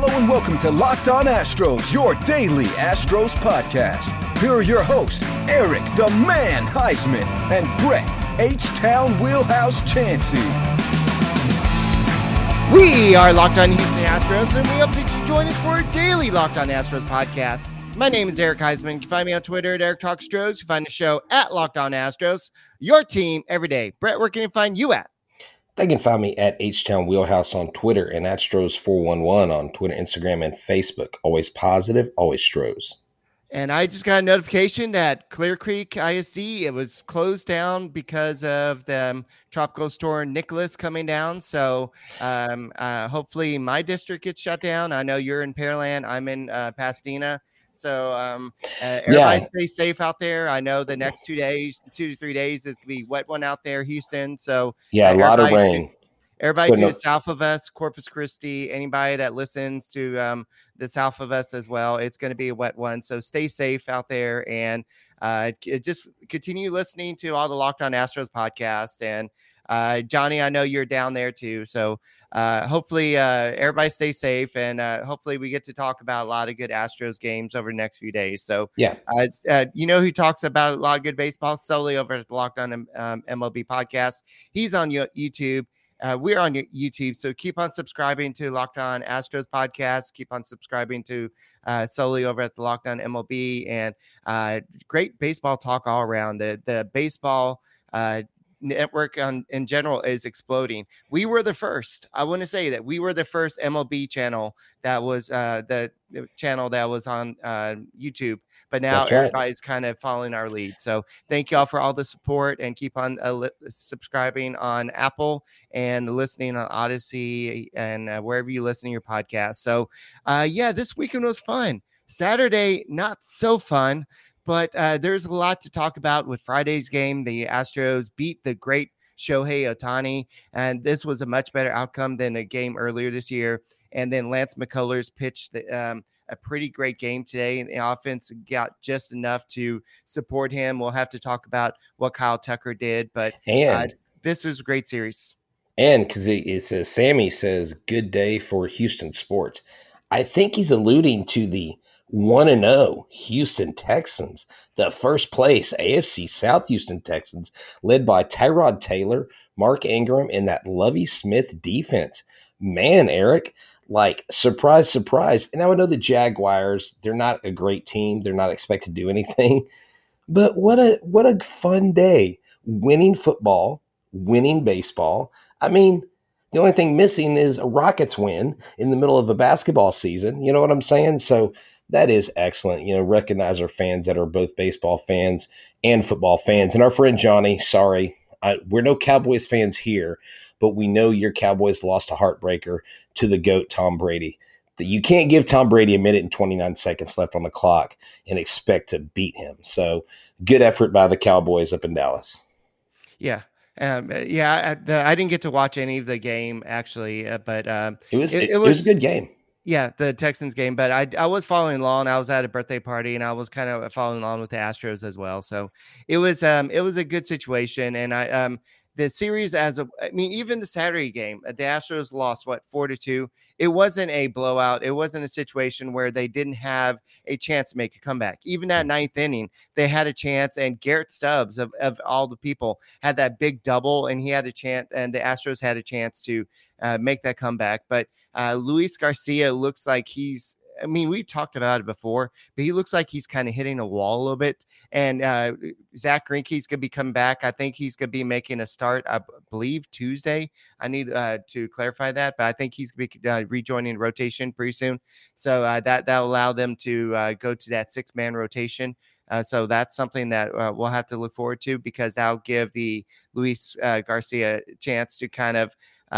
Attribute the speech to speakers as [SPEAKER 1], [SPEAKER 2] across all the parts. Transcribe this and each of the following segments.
[SPEAKER 1] and welcome to Locked On Astros, your daily Astros podcast. Here are your hosts, Eric the Man Heisman and Brett H-Town Wheelhouse Chansey.
[SPEAKER 2] We are Locked On Houston Astros, and we hope that you join us for a daily Locked On Astros podcast. My name is Eric Heisman. You can find me on Twitter at Eric Talks Stros. You can find the show at Locked On Astros, your team every day. Brett, where can you find you at?
[SPEAKER 3] They can find me at H-Town Wheelhouse on Twitter and at Stros411 on Twitter, Instagram, and Facebook. Always positive, always Stros.
[SPEAKER 2] And I just got a notification that Clear Creek ISD, it was closed down because of the tropical storm Nicholas coming down. So hopefully my district gets shut down. I know you're in Pearland. I'm in Pasadena. So everybody stay safe out there. I know the next 2 to 3 days is going to be wet one out there, Houston. So
[SPEAKER 3] a lot of rain.
[SPEAKER 2] Everybody to the south of us, Corpus Christi, anybody that listens to the south of us as well, it's going to be a wet one. So stay safe out there and just continue listening to all the Locked On Astros podcast. And Johnny, I know you're down there too. So hopefully everybody stay safe and hopefully we get to talk about a lot of good Astros games over the next few days. So you know who talks about a lot of good baseball? Solely over at the Locked On MLB podcast. He's on YouTube. We're on YouTube, so keep on subscribing to Locked On Astros podcast. Keep on subscribing to solely over at the Locked On MLB, and great baseball talk all around. The baseball network in general is exploding. We were the first. I want to say that we were the first MLB channel that was the channel that was on YouTube. But now everybody's kind of following our lead. So thank y'all for all the support and keep on subscribing on Apple and listening on Odyssey and wherever you listen to your podcast. So this weekend was fun. Saturday, not so fun, but there's a lot to talk about with Friday's game. The Astros beat the great Shohei Ohtani, and this was a much better outcome than a game earlier this year. And then Lance McCullers pitched a pretty great game today, and the offense got just enough to support him. We'll have to talk about what Kyle Tucker did, but this was a great series.
[SPEAKER 3] And because it says, Sammy says, good day for Houston sports. I think he's alluding to the 1-0 Houston Texans, the first place AFC South Houston Texans, led by Tyrod Taylor, Mark Ingram, and that Lovie Smith defense. Man, Eric, like, surprise, surprise. And now I know the Jaguars, they're not a great team. They're not expected to do anything. But what a fun day. Winning football, winning baseball. I mean, the only thing missing is a Rockets win in the middle of a basketball season. You know what I'm saying? So that is excellent. You know, recognize our fans that are both baseball fans and football fans. And our friend Johnny, sorry, we're no Cowboys fans here, but we know your Cowboys lost a heartbreaker to the GOAT, Tom Brady. You can't give Tom Brady a minute and 29 seconds left on the clock and expect to beat him. So good effort by the Cowboys up in Dallas.
[SPEAKER 2] Yeah. I didn't get to watch any of the game actually, but it was
[SPEAKER 3] a good game.
[SPEAKER 2] Yeah, the Texans game, but I was following along. I was at a birthday party and I was kind of following along with the Astros as well. So it was a good situation. And the series even the Saturday game, the Astros lost 4-2. It wasn't a blowout. It wasn't a situation where they didn't have a chance to make a comeback. Even that ninth inning, they had a chance, and Garrett Stubbs of all the people had that big double, and he had a chance, and the Astros had a chance to make that comeback. But Luis Garcia looks like we've talked about it before, but he looks like he's kind of hitting a wall a little bit. And Zach Greinke's going to be coming back. I think he's going to be making a start, I believe, Tuesday. I need to clarify that, but I think he's going to be rejoining rotation pretty soon. So that'll allow them to go to that 6-man rotation. So that's something that we'll have to look forward to, because that'll give the Luis Garcia a chance to kind of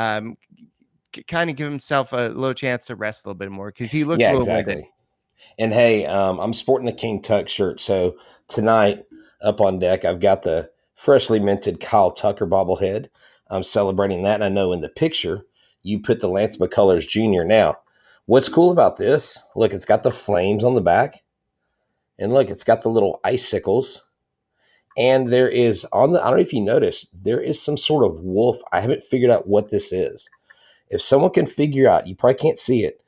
[SPEAKER 2] give himself a little chance to rest a little bit more, because he looked a little winded.
[SPEAKER 3] And hey, I'm sporting the King Tuck shirt. So tonight up on deck, I've got the freshly minted Kyle Tucker bobblehead. I'm celebrating that. And I know in the picture you put the Lance McCullers Jr. Now, what's cool about this? Look, it's got the flames on the back, and look, it's got the little icicles. And there is I don't know if you noticed, there is some sort of wolf. I haven't figured out what this is. If someone can figure out, you probably can't see it,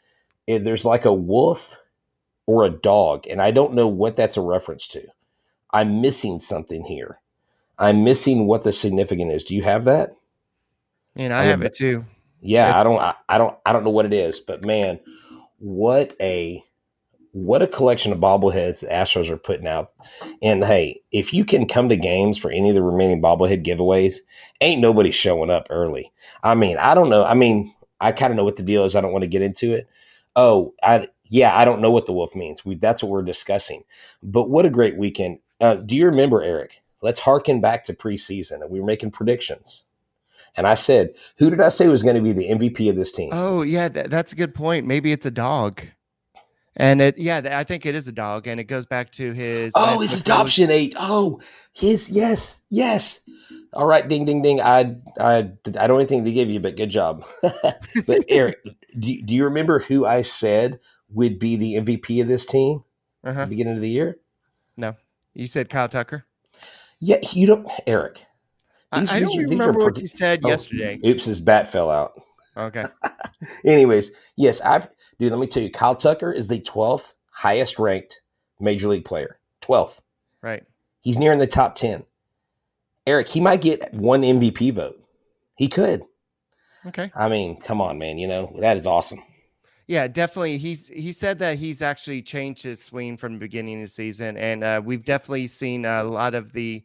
[SPEAKER 3] there's like a wolf or a dog, and I don't know what that's a reference to. I'm missing something here. I'm missing what the significance is. Do you have that?
[SPEAKER 2] And I have it too.
[SPEAKER 3] Yeah, I don't know what it is, but man, what a collection of bobbleheads the Astros are putting out. And hey, if you can come to games for any of the remaining bobblehead giveaways, ain't nobody showing up early. I mean, I don't know. I mean, I kind of know what the deal is. I don't want to get into it. I don't know what the wolf means. That's what we're discussing. But what a great weekend. Do you remember, Eric? Let's harken back to preseason, and we were making predictions. And I said, who did I say was going to be the MVP of this team?
[SPEAKER 2] Oh, yeah, that's a good point. Maybe it's a dog. And I think it is a dog, and it goes back to his
[SPEAKER 3] adoption age. Oh, yes. All right, ding, ding, ding. I don't know anything to give you, but good job. But Eric, do you remember who I said would be the MVP of this team at the beginning of the year?
[SPEAKER 2] No, you said Kyle Tucker.
[SPEAKER 3] Yeah, you don't, Eric.
[SPEAKER 2] I don't remember what you said yesterday.
[SPEAKER 3] Oops, his bat fell out.
[SPEAKER 2] Okay.
[SPEAKER 3] Anyways, yes, dude, let me tell you, Kyle Tucker is the 12th highest ranked major league player. 12th.
[SPEAKER 2] Right.
[SPEAKER 3] He's near in the top 10. Eric, he might get one MVP vote. He could.
[SPEAKER 2] Okay.
[SPEAKER 3] I mean, come on, man. That is awesome.
[SPEAKER 2] Yeah, definitely. He said that he's actually changed his swing from the beginning of the season, and we've definitely seen a lot of the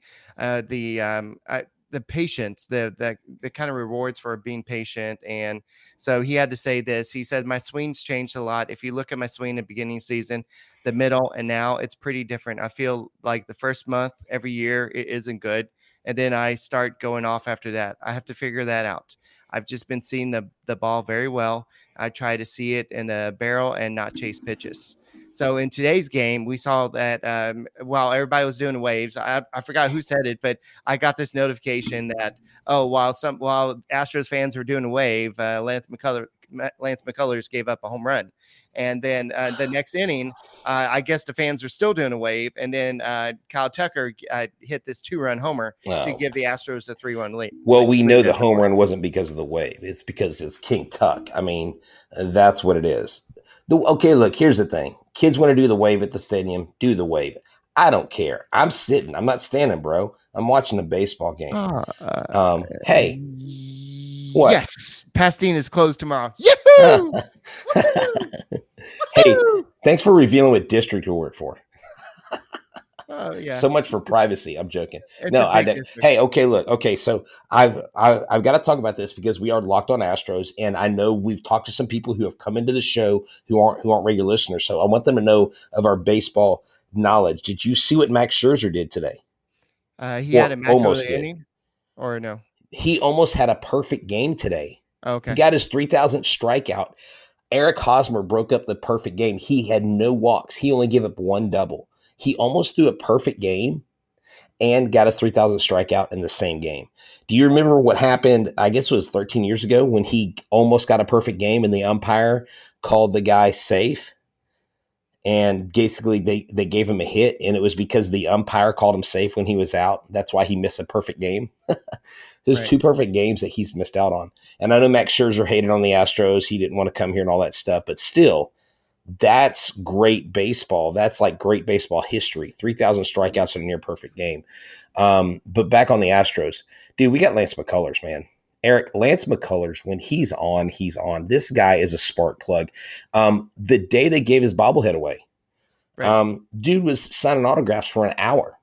[SPEAKER 2] patience, the kind of rewards for being patient. And so he had to say this. He said, my swing's changed a lot. If you look at my swing at the beginning of the season, the middle, and now it's pretty different. I feel like the first month every year it isn't good. And then I start going off after that. I have to figure that out. I've just been seeing the ball very well. I try to see it in a barrel and not chase pitches. So in today's game, we saw that while everybody was doing waves, I forgot who said it, but I got this notification that, while Astros fans were doing a wave, Lance McCullers gave up a home run. And then the next inning, I guess the fans are still doing a wave. And then Kyle Tucker hit this 2-run homer to give the Astros a 3-1 lead.
[SPEAKER 3] Well, we know the home run wasn't because of the wave. It's because it's King Tuck. I mean, that's what it is. Okay, look, here's the thing. Kids want to do the wave at the stadium, do the wave. I don't care. I'm sitting. I'm not standing, bro. I'm watching a baseball game. Hey. What?
[SPEAKER 2] Yes. Pasadena is closed tomorrow. Yahoo!
[SPEAKER 3] Hey, thanks for revealing what district you work for.
[SPEAKER 2] Yeah.
[SPEAKER 3] So much for privacy. I'm joking. Hey, okay, look. Okay, so I've got to talk about this because we are Locked On Astros, and I know we've talked to some people who have come into the show who aren't regular listeners. So I want them to know of our baseball knowledge. Did you see what Max Scherzer did today?
[SPEAKER 2] He had a immaculate inning, or no?
[SPEAKER 3] He almost had a perfect game today.
[SPEAKER 2] Okay.
[SPEAKER 3] He got his 3,000th strikeout. Eric Hosmer broke up the perfect game. He had no walks. He only gave up one double. He almost threw a perfect game and got his 3,000th strikeout in the same game. Do you remember what happened? I guess it was 13 years ago when he almost got a perfect game and the umpire called the guy safe. And basically they gave him a hit, and it was because the umpire called him safe when he was out. That's why he missed a perfect game. There's two perfect games that he's missed out on. And I know Max Scherzer hated on the Astros. He didn't want to come here and all that stuff. But still, that's great baseball. That's like great baseball history. 3,000 strikeouts in a near perfect game. But back on the Astros. Dude, we got Lance McCullers, man. Eric, Lance McCullers, when he's on, he's on. This guy is a spark plug. The day they gave his bobblehead away, dude was signing autographs for an hour.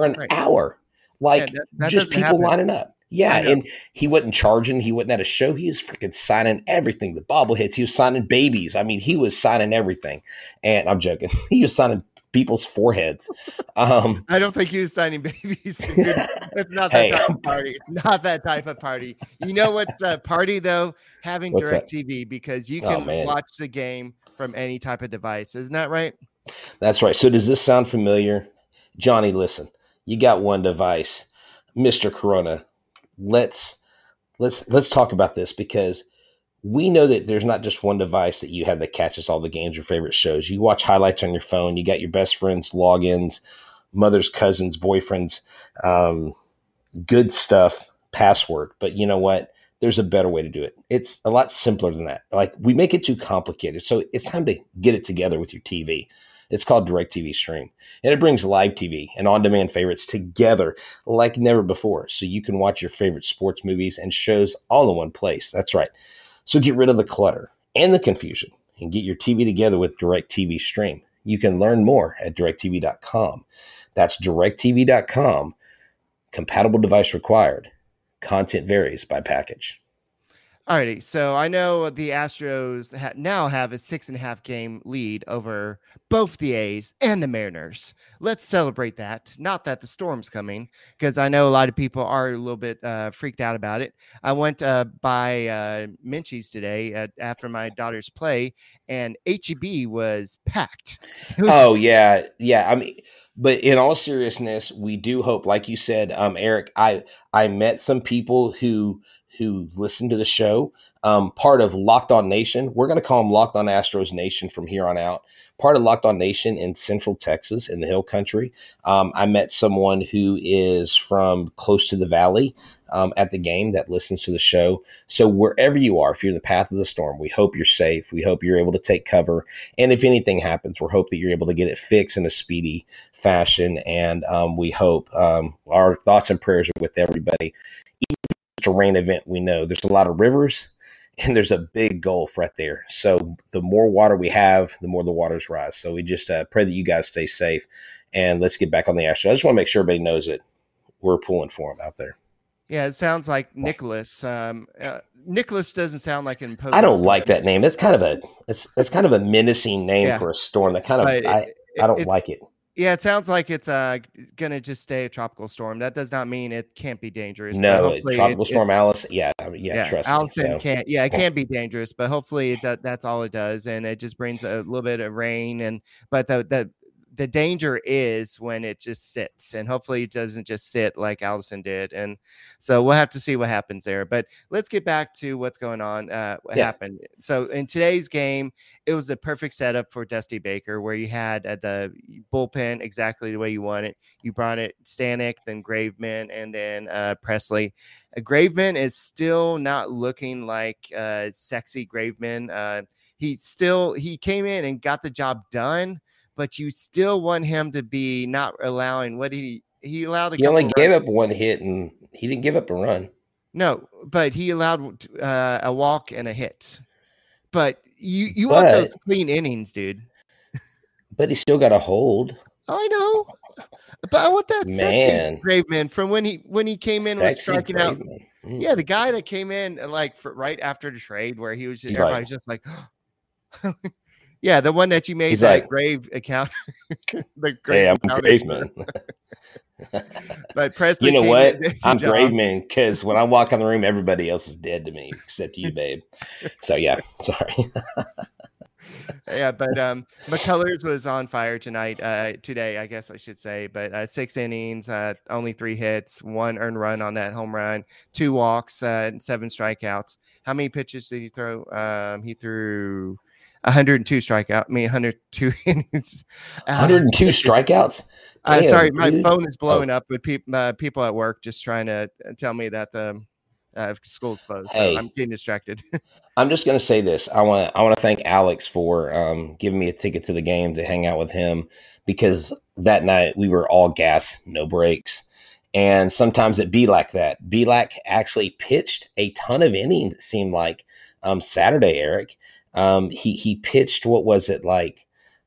[SPEAKER 3] Like, just people lining up. Yeah, and he wasn't charging. He wasn't at a show. He was freaking signing everything. The bobbleheads. He was signing babies. I mean, he was signing everything. And I'm joking. He was signing people's foreheads.
[SPEAKER 2] I don't think he was signing babies. It's not that type of party. It's not that type of party. You know what's a party, though? Having DirecTV, because you can watch the game from any type of device. Isn't that right?
[SPEAKER 3] That's right. So does this sound familiar? Johnny, listen. You got one device. Mr. Corona. Let's talk about this, because we know that there's not just one device that you have that catches all the games, your favorite shows. You watch highlights on your phone. You got your best friends' logins, mother's cousins, boyfriends, good stuff, password. But you know what? there's a better way to do it. It's a lot simpler than that. Like, we make it too complicated. So it's time to get it together with your TV. It's called DirecTV Stream, and it brings live TV and on-demand favorites together like never before. So you can watch your favorite sports, movies, and shows all in one place. That's right. So get rid of the clutter and the confusion and get your TV together with DirecTV Stream. You can learn more at directv.com. That's directv.com. Compatible device required. Content varies by package.
[SPEAKER 2] Alrighty, so I know the Astros now have a 6.5 game lead over both the A's and the Mariners. Let's celebrate that. Not that the storm's coming, because I know a lot of people are a little bit freaked out about it. I went by Minchie's today after my daughter's play, and HEB was packed.
[SPEAKER 3] Oh, yeah. I mean, but in all seriousness, we do hope, like you said, Eric, I met some people who listen to the show, part of Locked On Nation. We're going to call them Locked On Astros Nation from here on out. Part of Locked On Nation in Central Texas in the Hill Country. I met someone who is from close to the Valley at the game that listens to the show. So wherever you are, if you're in the path of the storm, we hope you're safe. We hope you're able to take cover. And if anything happens, we hope that you're able to get it fixed in a speedy fashion. And we hope our thoughts and prayers are with everybody. A rain event, we know there's a lot of rivers and there's a big Gulf right there. So the more water we have, the more the waters rise. So we just pray that you guys stay safe, and let's get back on the Astros. I just want to make sure everybody knows that we're pulling for them out there.
[SPEAKER 2] Yeah, it sounds like Nicholas. Nicholas doesn't sound like an imposing.
[SPEAKER 3] I don't like that name. It's kind of a menacing name for a storm. That kind of I don't like it.
[SPEAKER 2] Yeah, it sounds like it's going to just stay a tropical storm. That does not mean it can't be dangerous.
[SPEAKER 3] No, tropical storm Alice. Yeah, trust
[SPEAKER 2] Allison
[SPEAKER 3] me. So.
[SPEAKER 2] Can't. Yeah, it can be dangerous, but hopefully that's all it does, and it just brings a little bit of rain. But the danger is when it just sits, and hopefully it doesn't just sit like Allison did. And so we'll have to see what happens there. But let's get back to what's going on. What happened? So in today's game, it was the perfect setup for Dusty Baker, where you had the bullpen exactly the way you want it. You brought it Stanek, then Graveman, and then Presley. Graveman is still not looking like sexy Graveman. He came in and got the job done, but you still want him to be not allowing what he allowed.
[SPEAKER 3] He only gave up one hit, and he didn't give up a run.
[SPEAKER 2] No, but he allowed a walk and a hit. But you want those clean innings, dude.
[SPEAKER 3] But he still got a hold.
[SPEAKER 2] I know, but I want that sexy Graveman from when he came in was striking out. Yeah, the guy that came in right after the trade, where he was everybody's just like. Yeah, the one that you made that Grave account.
[SPEAKER 3] I'm Graveman.
[SPEAKER 2] But Presley,
[SPEAKER 3] you know what? I'm Graveman because when I walk in the room, everybody else is dead to me except you, babe. So yeah, sorry.
[SPEAKER 2] Yeah, but McCullers was on fire today, I guess I should say. But 6 innings, only 3 hits, 1 earned run on that home run, 2 walks, and 7 strikeouts. How many pitches did he throw? He threw 102 strikeout. 102 innings.
[SPEAKER 3] 102 strikeouts. Damn,
[SPEAKER 2] sorry, my phone is blowing up with people at work just trying to tell me that the school's closed. So I'm getting distracted.
[SPEAKER 3] I'm just going to say this. I want to thank Alex for giving me a ticket to the game to hang out with him, because that night we were all gas, no brakes. And sometimes it be like that. Belak actually pitched a ton of innings, it seemed like, Saturday, Eric. He pitched, what was it, like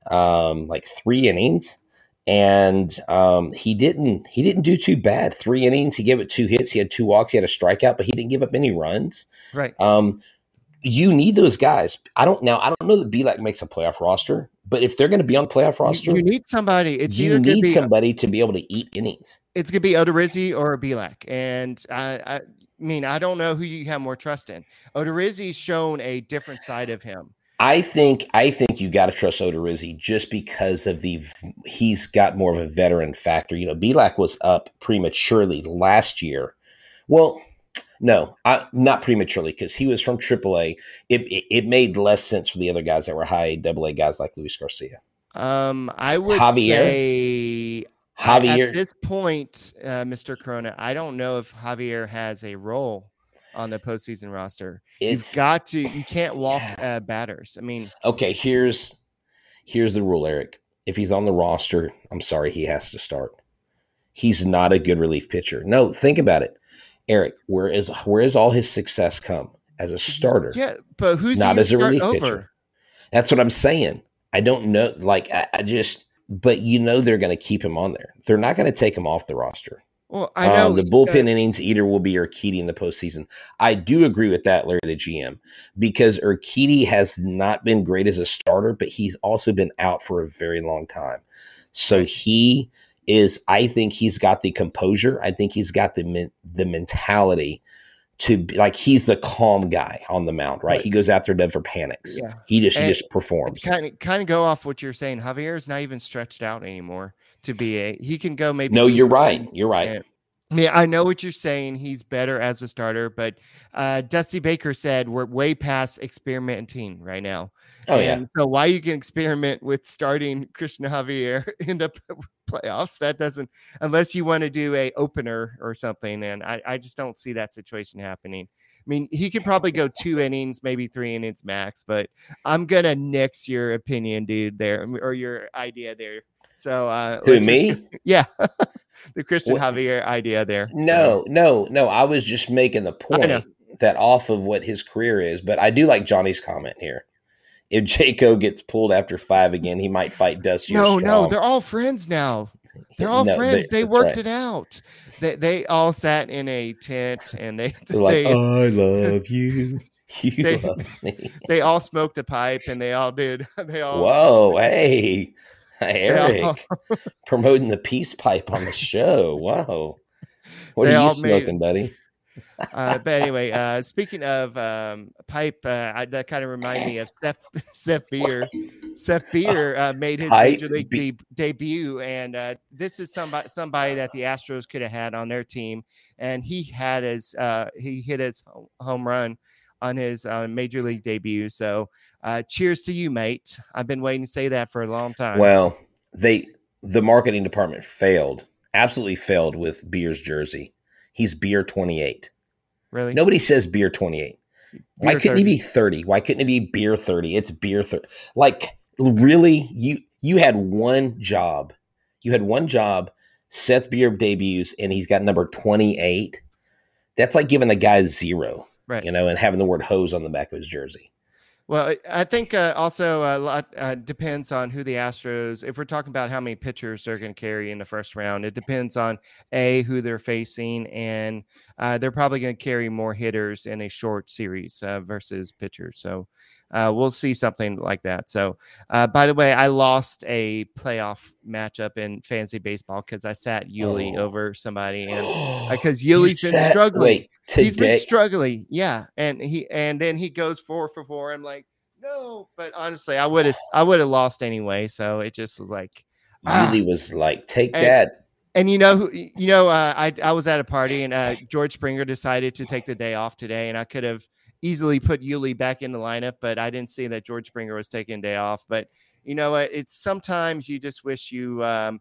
[SPEAKER 3] 3 innings, and he didn't do too bad. 3 innings, he gave it 2 hits, he had 2 walks, he had a strikeout, but he didn't give up any runs.
[SPEAKER 2] Right.
[SPEAKER 3] You need those guys. I don't know that Belak makes a playoff roster, but if they're going to be on the playoff roster,
[SPEAKER 2] you need somebody.
[SPEAKER 3] You need somebody to be able to eat innings.
[SPEAKER 2] It's going to be Odorizzi or Belak, and I mean, I don't know who you have more trust in. Odorizzi's shown a different side of him.
[SPEAKER 3] I think you got to trust Odorizzi just because of he's got more of a veteran factor. You know, Belak was up prematurely last year. Well, no, not prematurely, because he was from AAA. It made less sense for the other guys that were high AA guys like Luis Garcia.
[SPEAKER 2] I would say Javier. At this point, Mr. Corona, I don't know if Javier has a role. on the postseason roster. You can't walk batters. I mean,
[SPEAKER 3] okay, here's the rule, Eric. If he's on the roster, I'm sorry, he has to start. He's not a good relief pitcher. No, think about it, Eric. Where is all his success come? As a starter?
[SPEAKER 2] Yeah, but who's
[SPEAKER 3] not as a relief
[SPEAKER 2] over?
[SPEAKER 3] pitcher? That's what I'm saying. I don't know. Like but they're going to keep him on there. They're not going to take him off the roster.
[SPEAKER 2] Well, I know
[SPEAKER 3] the bullpen innings eater will be Urquidy in the postseason. I do agree with that, Larry, the GM, because Urquidy has not been great as a starter, but he's also been out for a very long time. So I think he's got the composure. I think he's got the mentality to be like, he's the calm guy on the mound, right? He goes out there, never panics. Yeah. He just performs.
[SPEAKER 2] Kind of go off what you're saying. Javier is not even stretched out anymore to be he can go maybe.
[SPEAKER 3] No, you're right. You're right.
[SPEAKER 2] I mean, I know what you're saying. He's better as a starter, but Dusty Baker said we're way past experimenting right now.
[SPEAKER 3] Oh, and
[SPEAKER 2] so why you can experiment with starting Christian Javier in the playoffs? That doesn't, unless you want to do a opener or something. And I just don't see that situation happening. I mean, he could probably go 2 innings, maybe 3 innings max, but I'm going to nix your opinion, dude, there, or your idea there. So
[SPEAKER 3] who, me?
[SPEAKER 2] Yeah. The Christian Javier idea there.
[SPEAKER 3] No. I was just making the point that off of what his career is, but I do like Johnny's comment here. If Jaco gets pulled after 5 again, he might fight Dusty.
[SPEAKER 2] No, they're all friends now. They're all friends. They worked it out. They all sat in a tent and they're like,
[SPEAKER 3] I love you. You love me.
[SPEAKER 2] They all smoked a pipe and they all did.
[SPEAKER 3] Whoa, hey, Eric, promoting the peace pipe on the show. Wow. What are you smoking, buddy?
[SPEAKER 2] But anyway, speaking of pipe, that kind of reminded me of Seth Beer. Seth Beer made his major league debut, and this is somebody that the Astros could have had on their team, and he hit his home run on his major league debut. So, cheers to you, mate. I've been waiting to say that for a long time.
[SPEAKER 3] Well, the marketing department absolutely failed with Beer's jersey. He's Beer 28.
[SPEAKER 2] Really?
[SPEAKER 3] Nobody says Beer 28. Why couldn't he be 30? Why couldn't it be Beer 30? It's Beer 30. Like, really? You had one job. Seth Beer debuts, and he's got number 28. That's like giving the guy 0,
[SPEAKER 2] right?
[SPEAKER 3] And having the word hose on the back of his jersey.
[SPEAKER 2] Well, I think also a lot depends on who the Astros, if we're talking about how many pitchers they're going to carry in the first round, it depends on who they're facing, and they're probably going to carry more hitters in a short series versus pitchers. So we'll see something like that. So, by the way, I lost a playoff matchup in fantasy baseball because I sat Yuli over somebody, and because Yuli's been struggling. He's been struggling, yeah, and then he goes 4 for 4. I'm like, no, but honestly, I would have lost anyway. So it just was like,
[SPEAKER 3] Yuli was like, take that.
[SPEAKER 2] And I was at a party, and George Springer decided to take the day off today, and I could have easily put Yuli back in the lineup, but I didn't see that George Springer was taking a day off. But you know what? It's sometimes you just wish you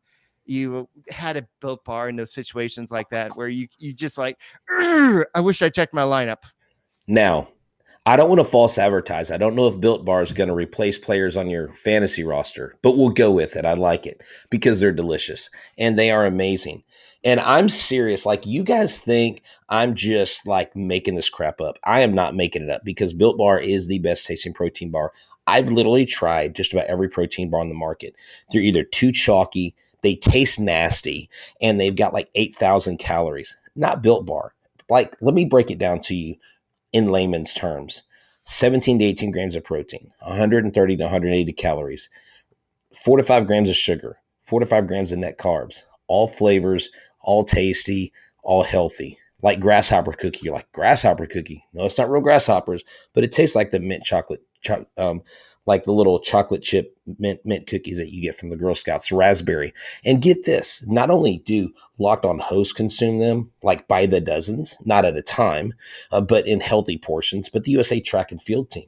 [SPEAKER 2] had a Built Bar in those situations like that, where you just like, I wish I checked my lineup.
[SPEAKER 3] Now, I don't want to false advertise. I don't know if Built Bar is going to replace players on your fantasy roster, but we'll go with it. I like it because they're delicious and they are amazing. And I'm serious. Like, you guys think I'm just like making this crap up. I am not making it up, because Built Bar is the best tasting protein bar. I've literally tried just about every protein bar on the market. They're either too chalky, they taste nasty, and they've got like 8,000 calories. Not Built Bar. Like, let me break it down to you in layman's terms. 17 to 18 grams of protein, 130 to 180 calories, 4 to 5 grams of sugar, 4 to 5 grams of net carbs, all flavors, all tasty, all healthy. Like grasshopper cookie. You're like, grasshopper cookie? No, it's not real grasshoppers, but it tastes like the mint chocolate, like the little chocolate chip mint cookies that you get from the Girl Scouts, raspberry. And get this, not only do Locked On hosts consume them, like by the dozens, not at a time, but in healthy portions, but the USA Track and Field team.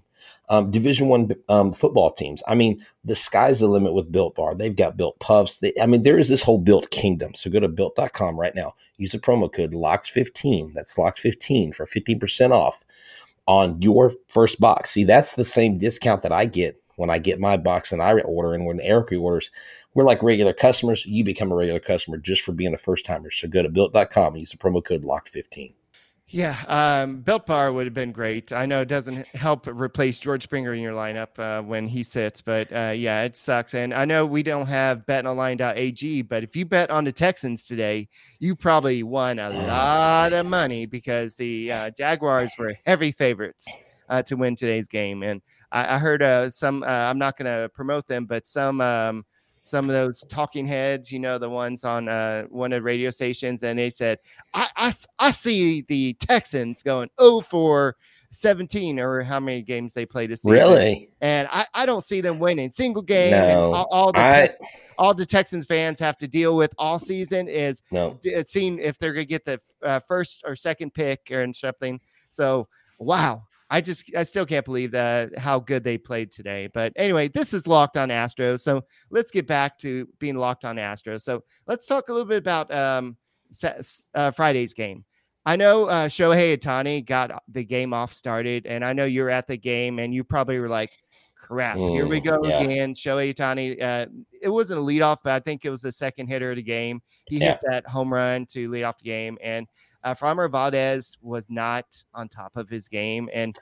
[SPEAKER 3] Division One football teams. I mean, the sky's the limit with Built Bar. They've got Built Puffs. There is this whole Built kingdom. So go to built.com right now. Use the promo code LOCKED15. That's LOCKED15 for 15% off on your first box. See, that's the same discount that I get when I get my box and I order, and when Eric orders. We're like regular customers. You become a regular customer just for being a first timer. So go to built.com and use the promo code LOCKED15.
[SPEAKER 2] Yeah, Built Bar would have been great. I know it doesn't help replace George Springer in your lineup when he sits, but yeah, it sucks. And I know we don't have betonline.ag, but if you bet on the Texans today, you probably won a lot of money because the Jaguars were heavy favorites to win today's game. And I heard some, I'm not going to promote them, but some of those talking heads, the ones on one of the radio stations, and they said, I see the Texans going 0-17 or how many games they played this season.
[SPEAKER 3] Really?
[SPEAKER 2] And I don't see them winning single game.
[SPEAKER 3] No,
[SPEAKER 2] and all the Texans fans have to deal with all season is seeing if they're going to get the first or second pick or something. So, wow. I still can't believe how good they played today. But anyway, this is Locked on Astros. So let's get back to being Locked on Astros. So let's talk a little bit about Friday's game. I know Shohei Ohtani got the game off started, and I know you're at the game, and you probably were like, crap, here we go again. Shohei Ohtani, it wasn't a leadoff, but I think it was the second hitter of the game. He hits that home run to lead off the game, and Framber Valdez was not on top of his game. And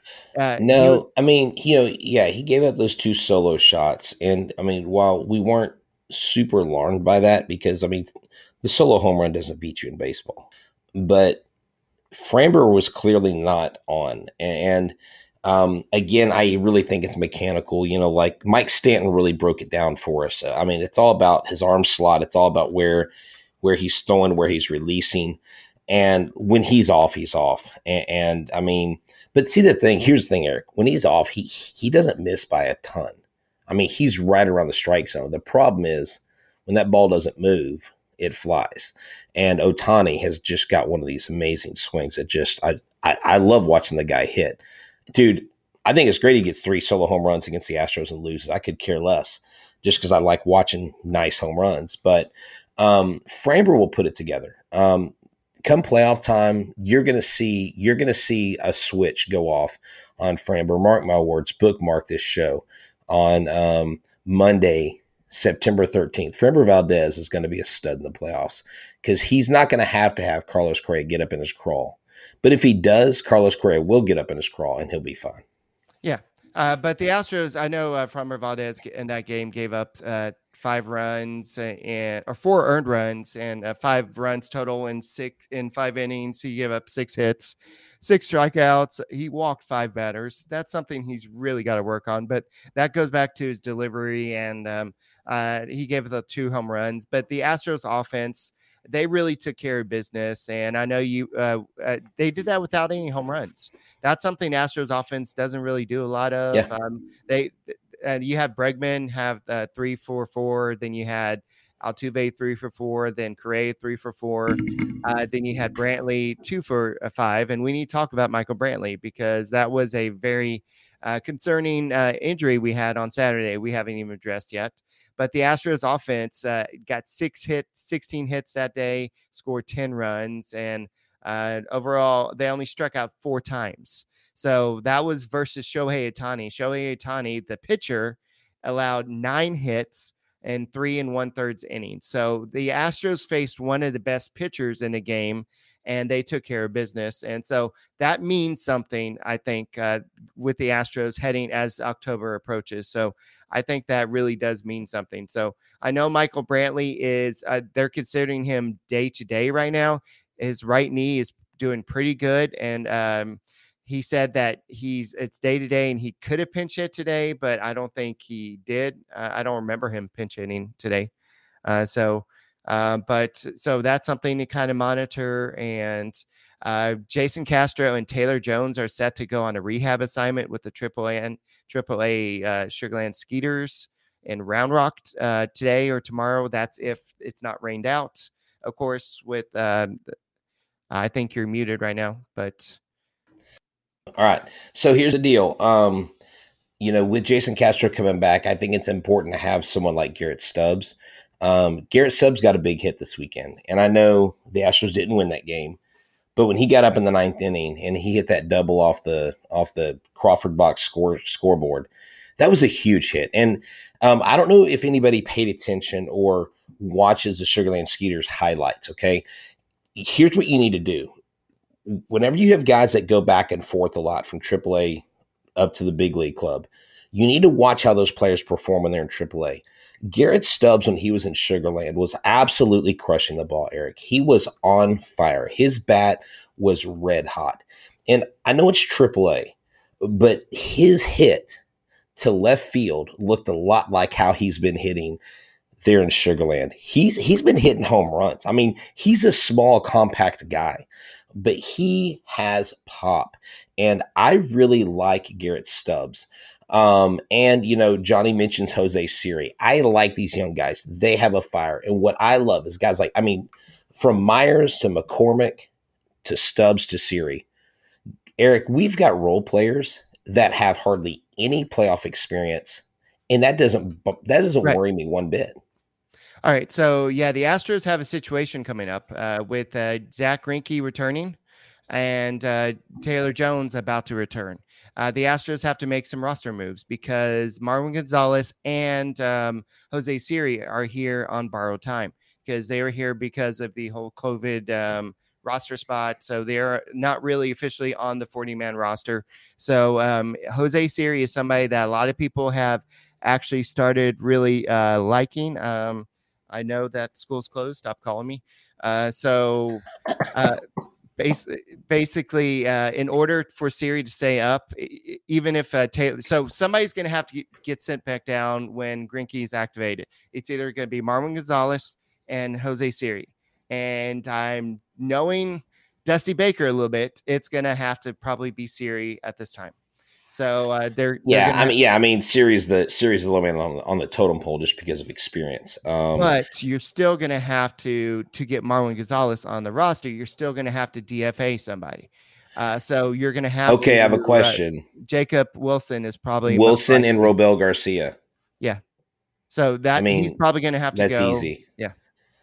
[SPEAKER 3] he gave up those two solo shots. And I mean, while we weren't super alarmed by that, because I mean, the solo home run doesn't beat you in baseball, but Framber was clearly not on. And again, I really think it's mechanical, like Mike Stanton really broke it down for us. I mean, it's all about his arm slot. It's all about where he's throwing, where he's releasing. And when he's off, he's off. And I mean, but see here's the thing, Eric, when he's off, he doesn't miss by a ton. I mean, he's right around the strike zone. The problem is when that ball doesn't move, it flies. And Ohtani has just got one of these amazing swings that just, I love watching the guy hit. Dude, I think it's great he gets 3 solo home runs against the Astros and loses. I could care less just because I like watching nice home runs. But Framber will put it together. Come playoff time, you're gonna see a switch go off on Framber. Mark my words. Bookmark this show on Monday, September 13th. Framber Valdez is going to be a stud in the playoffs because he's not going to have Carlos Correa get up in his crawl. But if he does, Carlos Correa will get up in his crawl and he'll be fine.
[SPEAKER 2] Yeah, but the Astros, I know Framber Valdez in that game gave up 5 runs or 4 earned runs and 5 runs total in 5 innings. He gave up 6 hits, 6 strikeouts. He walked 5 batters. That's something he's really got to work on, but that goes back to his delivery, and he gave the 2 home runs. But the Astros offense, they really took care of business, and I know they did that without any home runs. That's something Astros offense doesn't really do a lot of. Yeah. You had Bregman have 3-for-4. Then you had Altuve 3-for-4. Then Correa 3-for-4. Then you had Brantley 2-for-5. And we need to talk about Michael Brantley because that was a very concerning injury we had on Saturday. We haven't even addressed yet. But the Astros offense got 16 hits that day, scored 10 runs, and overall they only struck out 4 times. So that was versus Shohei Ohtani. Shohei Ohtani, the pitcher, allowed 9 hits and 3 1/3 innings. So the Astros faced one of the best pitchers in the game, and they took care of business. And so that means something, I think, with the Astros heading as October approaches. So I think that really does mean something. So I know Michael Brantley is, they're considering him day to day right now. His right knee is doing pretty good. And he said that it's day to day and he could have pinch hit today, but I don't think he did. I don't remember him pinch hitting today. So that's something to kind of monitor. And Jason Castro and Taylor Jones are set to go on a rehab assignment with the AAA Sugarland Skeeters in Round Rock today or tomorrow. That's if it's not rained out, of course. With I think you're muted right now, but
[SPEAKER 3] all right. So here's the deal. with Jason Castro coming back, I think it's important to have someone like Garrett Stubbs. Garrett Stubbs got a big hit this weekend, and I know the Astros didn't win that game, but when he got up in the ninth inning and he hit that double off the Crawford box scoreboard, that was a huge hit. And I don't know if anybody paid attention or watches the Sugarland Skeeters highlights. Okay, here's what you need to do. Whenever you have guys that go back and forth a lot from AAA up to the big league club, you need to watch how those players perform when they're in AAA. Garrett Stubbs, when he was in Sugarland, was absolutely crushing the ball, Eric. He was on fire. His bat was red hot. And I know it's AAA, but his hit to left field looked a lot like how he's been hitting there in Sugarland. He's been hitting home runs. I mean, he's a small, compact guy, but he has pop. And I really like Garrett Stubbs. And Johnny mentions Jose Siri. I like these young guys. They have a fire. And what I love is guys from Myers to McCormick to Stubbs to Siri. Eric, we've got role players that have hardly any playoff experience, and that doesn't
[SPEAKER 2] Right.
[SPEAKER 3] worry me one bit.
[SPEAKER 2] All right. So, yeah, the Astros have a situation coming up with Zach Greinke returning and Taylor Jones about to return. The Astros have to make some roster moves because Marwin Gonzalez and Jose Siri are here on borrowed time because they were here because of the whole COVID roster spot. So they're not really officially on the 40-man roster. So Jose Siri is somebody that a lot of people have actually started really liking. I know that school's closed. Stop calling me. Basically, in order for Siri to stay up, even if Taylor, so somebody's going to have to get sent back down when Greinke is activated. It's either going to be Marwin Gonzalez and Jose Siri. And I'm knowing Dusty Baker a little bit. It's going to have to probably be Siri at this time. So
[SPEAKER 3] Siri's the low man on the totem pole just because of experience.
[SPEAKER 2] But you're still going to have to get Marwin Gonzalez on the roster. You're still going to have to DFA somebody. So you're going to have.
[SPEAKER 3] Okay, I have a question.
[SPEAKER 2] Jacob Wilson is probably
[SPEAKER 3] Wilson and Robel Garcia.
[SPEAKER 2] Yeah. So he's probably going to have to go.
[SPEAKER 3] That's easy.
[SPEAKER 2] Yeah.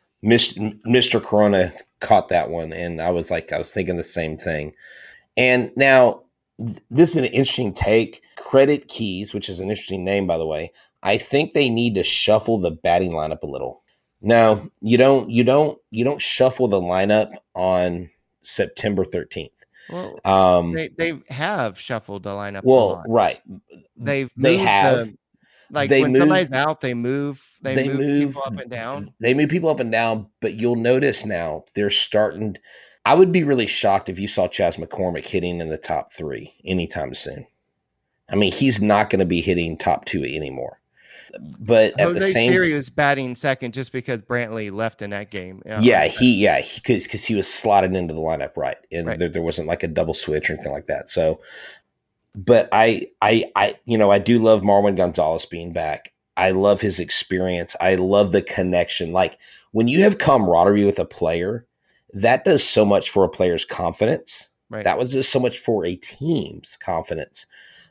[SPEAKER 3] Mr. Corona caught that one, and I was thinking the same thing. And now this is an interesting take. Credit Keys, which is an interesting name, by the way. I think they need to shuffle the batting lineup a little. No, you don't shuffle the lineup on September 13th.
[SPEAKER 2] Well, they have shuffled the lineup.
[SPEAKER 3] Well, right.
[SPEAKER 2] They have. When somebody's out, they move people up and down.
[SPEAKER 3] They move people up and down, but you'll notice now they're starting. I would be really shocked if you saw Chas McCormick hitting in the top 3 anytime soon. I mean, he's not going to be hitting top 2 anymore. But at the same,
[SPEAKER 2] Siri was batting second just because Brantley left in that game.
[SPEAKER 3] Because he was slotted into the lineup right, and right. There wasn't like a double switch or anything like that. So. But I do love Marwin Gonzalez being back. I love his experience. I love the connection. Like when you have camaraderie with a player, that does so much for a player's confidence.
[SPEAKER 2] Right.
[SPEAKER 3] That was just so much for a team's confidence.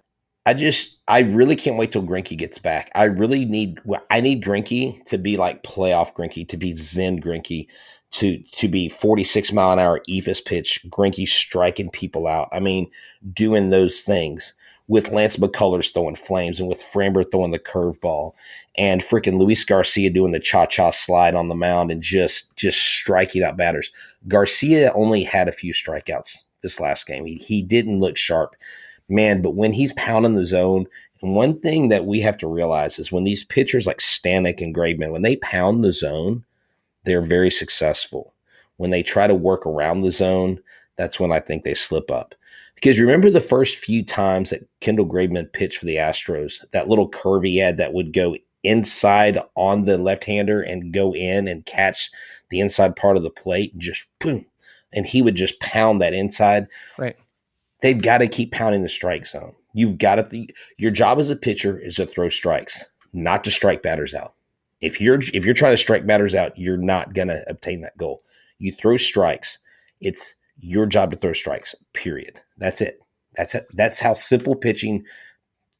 [SPEAKER 3] I really can't wait till Greinke gets back. I need Greinke to be like playoff Greinke, to be Zen Greinke, to be 46 mile an hour eephus pitch, Greinke striking people out. I mean, doing those things with Lance McCullers throwing flames and with Framber throwing the curveball and freaking Luis Garcia doing the cha-cha slide on the mound and just striking out batters. Garcia only had a few strikeouts this last game. He didn't look sharp, man, but when he's pounding the zone, and one thing that we have to realize is when these pitchers like Stanek and Graveman, when they pound the zone, they're very successful. When they try to work around the zone, that's when I think they slip up. Because remember the first few times that Kendall Graveman pitched for the Astros, that little curve he had that would go inside on the left-hander and go in and catch the inside part of the plate and just boom, and he would just pound that inside.
[SPEAKER 2] Right.
[SPEAKER 3] They've got to keep pounding the strike zone. You've got to. Your job as a pitcher is to throw strikes, not to strike batters out. If you're trying to strike batters out, you're not going to obtain that goal. You throw strikes. It's your job to throw strikes, period. That's it. That's how simple pitching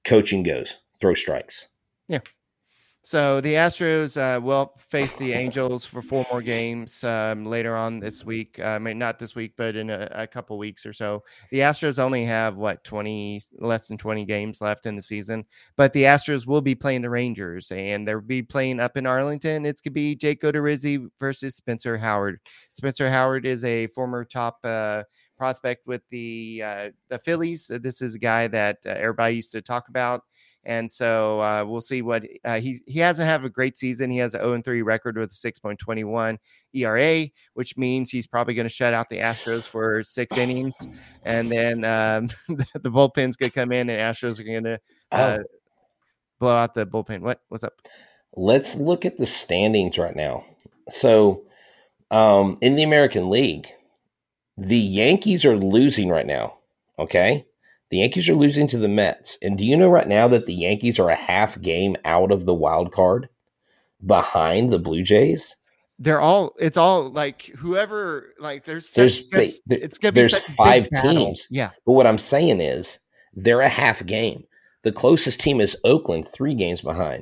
[SPEAKER 3] coaching goes. Throw strikes.
[SPEAKER 2] Yeah. So the Astros will face the Angels for 4 more games later on this week. I mean, not this week, but in a couple weeks or so. The Astros only have less than 20 games left in the season, but the Astros will be playing the Rangers, and they'll be playing up in Arlington. It's going to be Jake Odorizzi versus Spencer Howard. Spencer Howard is a former top prospect with the Phillies. This is a guy that everybody used to talk about. And so we'll see what he hasn't had a great season. He has an 0-3 record with a 6.21 ERA, which means he's probably going to shut out the Astros for 6 innings. And then the bullpen's going to come in and Astros are going to blow out the bullpen. What's up?
[SPEAKER 3] Let's look at the standings right now. So in the American League, the Yankees are losing right now. Okay. The Yankees are losing to the Mets. And do you know right now that the Yankees are a half game out of the wild card behind the Blue Jays?
[SPEAKER 2] It's all like whoever, like it's going to be such
[SPEAKER 3] 5 teams.
[SPEAKER 2] Yeah.
[SPEAKER 3] But what I'm saying is they're a half game. The closest team is Oakland, 3 games behind.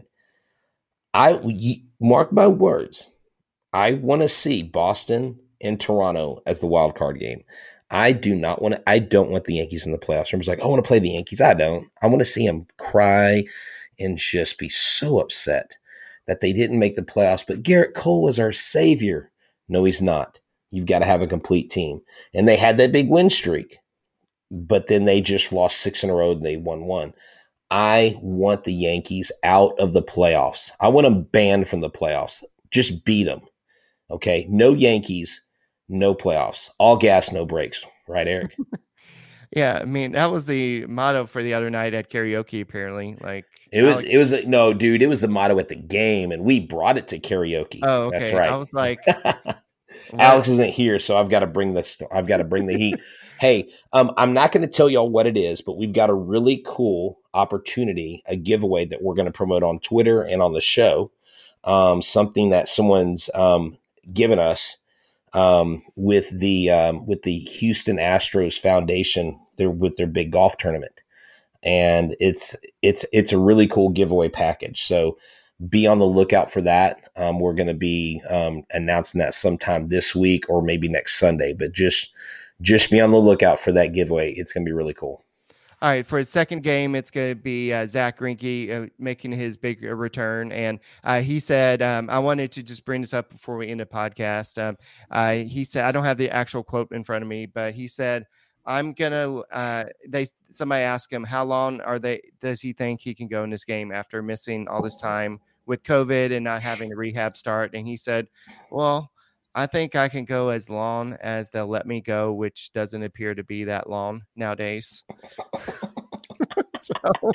[SPEAKER 3] Mark my words. I want to see Boston and Toronto as the wild card game. I don't want the Yankees in the playoffs. Everyone's like, I want to play the Yankees. I don't. I want to see them cry and just be so upset that they didn't make the playoffs. But Garrett Cole was our savior. No, he's not. You've got to have a complete team. And they had that big win streak, but then they just lost 6 in a row and they won 1. I want the Yankees out of the playoffs. I want them banned from the playoffs. Just beat them. Okay? No Yankees. No playoffs. All gas, no brakes. Right, Eric?
[SPEAKER 2] Yeah, I mean, that was the motto for the other night at karaoke, apparently. Like
[SPEAKER 3] it was no, dude, it was the motto at the game, and we brought it to karaoke.
[SPEAKER 2] Oh, okay.
[SPEAKER 3] That's right.
[SPEAKER 2] I was like,
[SPEAKER 3] Alex isn't here, so I've got to bring the heat. Hey, I'm not going to tell y'all what it is, but we've got a really cool opportunity, a giveaway that we're going to promote on Twitter and on the show. Something that someone's given us. With the Houston Astros Foundation, with their big golf tournament, and it's a really cool giveaway package. So be on the lookout for that. We're going to be announcing that sometime this week or maybe next Sunday. But just be on the lookout for that giveaway. It's going to be really cool.
[SPEAKER 2] All right, for his second game, it's going to be Zach Greinke making his big return. And he said, I wanted to just bring this up before we end the podcast. He said, I don't have the actual quote in front of me, but he said, somebody asked him, how long does he think he can go in this game after missing all this time with COVID and not having a rehab start? And he said, well, I think I can go as long as they'll let me go, which doesn't appear to be that long nowadays. So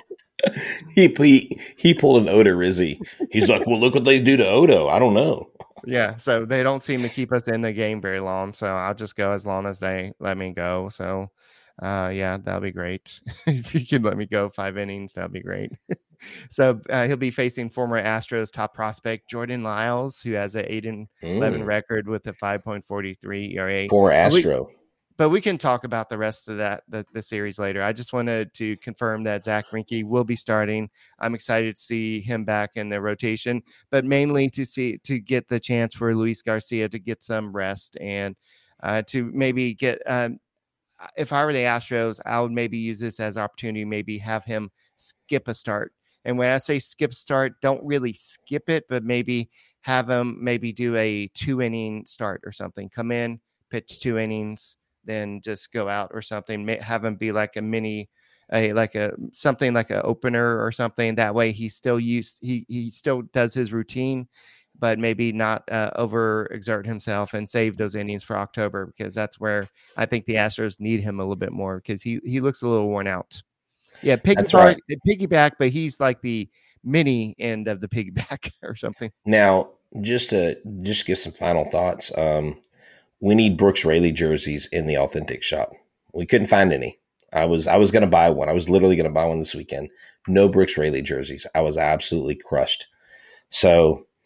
[SPEAKER 3] he pulled an Odorizzi. He's like, well, look what they do to Odo. I don't know.
[SPEAKER 2] Yeah, so they don't seem to keep us in the game very long. So I'll just go as long as they let me go. So yeah, that'll be great. If you can let me go 5 innings, that'll be great. So he'll be facing former Astros top prospect Jordan Lyles, who has an 8-11 record with a 5.43 ERA.
[SPEAKER 3] Former Astro.
[SPEAKER 2] But we can talk about the rest of the series later. I just wanted to confirm that Zach Greinke will be starting. I'm excited to see him back in the rotation, but mainly to get the chance for Luis Garcia to get some rest and to maybe get. If I were the Astros, I would maybe use this as an opportunity, maybe have him skip a start. And when I say skip start, don't really skip it, but maybe have him maybe do a 2-inning start or something. Come in, pitch 2 innings, then just go out or something. Have him be like something like an opener or something. That way he still does his routine, but maybe not overexert himself and save those innings for October, because that's where I think the Astros need him a little bit more, because he looks a little worn out. Yeah, piggyback, but he's like the mini end of the piggyback or something.
[SPEAKER 3] Now, just to give some final thoughts, we need Brooks Raley jerseys in the Authentic Shop. We couldn't find any. I was going to buy one. I was literally going to buy one this weekend. No Brooks Raley jerseys. I was absolutely crushed. So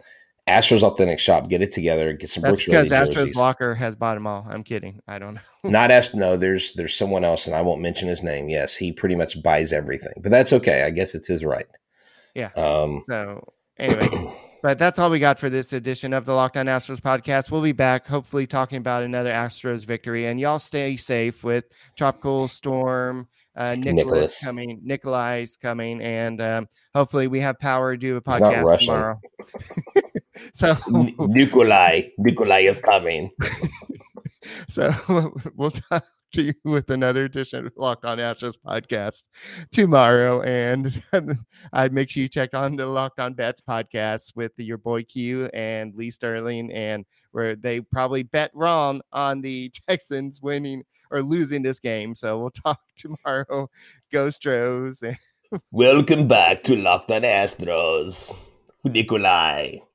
[SPEAKER 3] Astros Authentic Shop, get it together. Get some
[SPEAKER 2] That's
[SPEAKER 3] Brooks
[SPEAKER 2] because
[SPEAKER 3] Raley
[SPEAKER 2] Astros
[SPEAKER 3] jerseys.
[SPEAKER 2] Blocker has bought them all. I'm kidding. I don't know.
[SPEAKER 3] Not Astros. No, there's someone else, and I won't mention his name. Yes, he pretty much buys everything, but that's okay. I guess it's his right.
[SPEAKER 2] Yeah. So anyway, but that's all we got for this edition of the Locked On Astros podcast. We'll be back, hopefully talking about another Astros victory, and y'all stay safe with Tropical Storm Nikolai's coming, and hopefully we have power to do a podcast tomorrow. So
[SPEAKER 3] Nikolai is coming.
[SPEAKER 2] So we'll talk to you with another edition of Locked On Astros podcast tomorrow, and I'd make sure you check on the Locked On Bets podcast with your boy Q and Lee Sterling, and where they probably bet wrong on the Texans winning or losing this game. So we'll talk tomorrow. Go Stros.
[SPEAKER 3] Welcome back to Locked On Astros, Nikolai.